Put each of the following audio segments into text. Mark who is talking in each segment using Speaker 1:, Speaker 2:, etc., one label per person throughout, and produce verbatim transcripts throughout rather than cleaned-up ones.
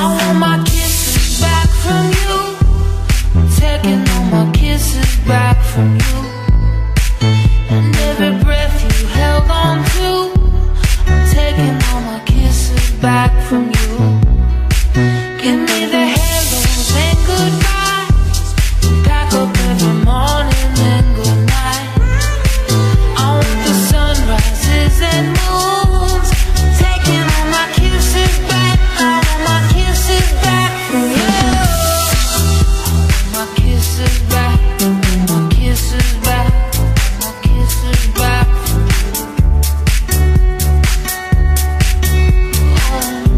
Speaker 1: want my kisses back from you. I'm taking all my kisses back from you. And every breath you held on to, I'm taking all my kisses back from you. Give me the hellos and goodbyes, pack up every morning and good night. I want the sunrises and moons, taking all my kisses back. I want my kisses back from you. My kisses back, my kisses back, my kisses back from you. Oh.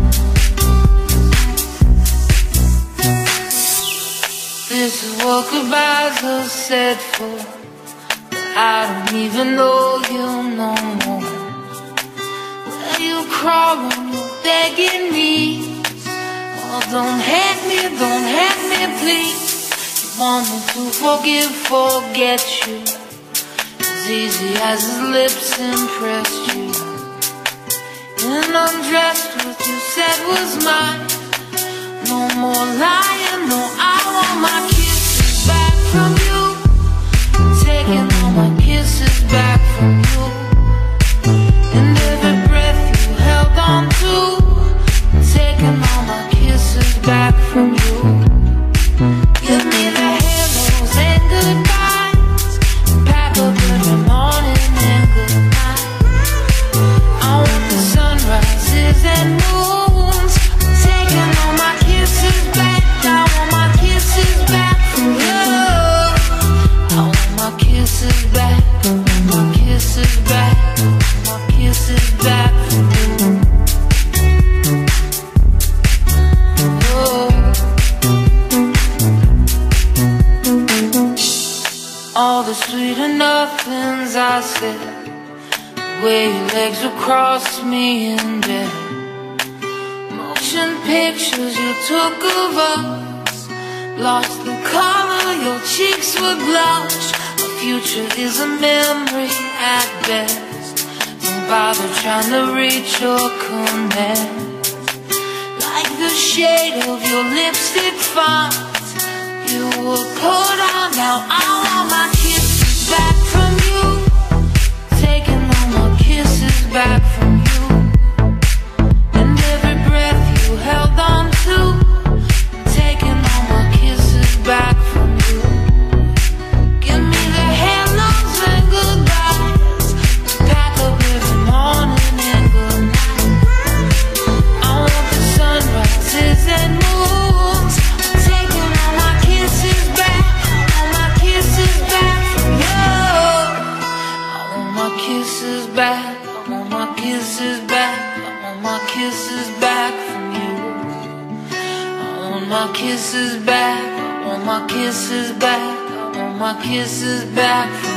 Speaker 1: This is what goodbyes are said for, but I don't even know you no more. Where you crawl on your begging knees. Oh, don't hate me, don't hate me, please. You want me to forgive, forget you, as easy as his lips impressed you. And undressed what you said was mine. No more lying, no, I want my kisses back from you. Taking all my kisses back from you. And every breath you held on to, taking all my kisses back from you. Give me the hellos and goodbyes, pack up every morning and good night. I want the sunrises and moons, taking all my kisses back. I want my kisses back from you. I want my kisses back, my kisses back, my kisses back from you. Oh. All the sweet nothings I said, the way your legs would cross me in bed, motion pictures you took of us, lost the color, your cheeks would blush. Our future is a memory at best. Don't bother trying to reach your command. Like the shade of your lipstick font, you were put on. Now I want my kisses back from you. Taking all my kisses back from you. And every breath you held on to, taking all my kisses back from you. Give me the hellos and goodbyes, pack up every morning and good night. I want the sunrises and moons, taking all my kisses back, all my kisses back from you. I want my kisses back, I want my kisses back, I want my kisses back from you. I want my kisses back, I want my kisses back, I want my kisses back from you.